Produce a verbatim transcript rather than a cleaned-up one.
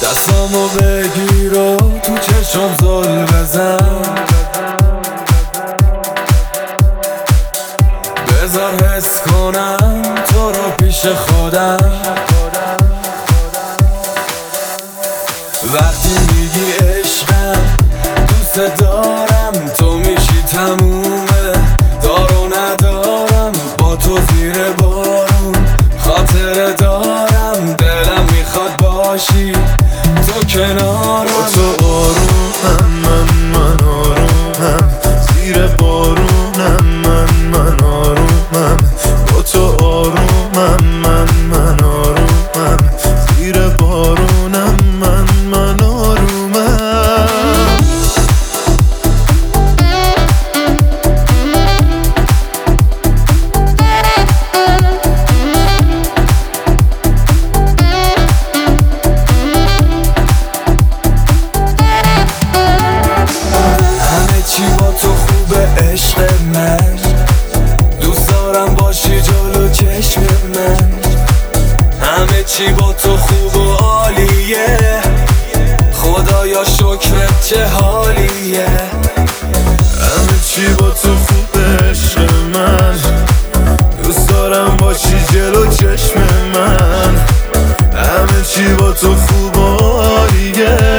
دستامو بگیر و تو چشم زل بزن، بذار حس کنم تو رو پیش خودم. وقتی میگی عشقم دوست دارم، تو میشی تمومه، دارو ندارم با تو زیر بارون خاطره دارم، دلم میخواد باشی تو کنارم. با تو آرومم من من آرومم، زیر بارونم من من آرومم. با تو آرومم من من آرومم، زیر بارونم من من آرومم. چی با تو خوبه عشق من، دوست دارم باشی جلو چشم من. همه چی با تو خوب و عالیه، خدایا شکرت چه حالیه. همه چی با تو خوبه عشق من، دوست دارم باشی جلو چشم من. همه چی با تو خوب و عالیه،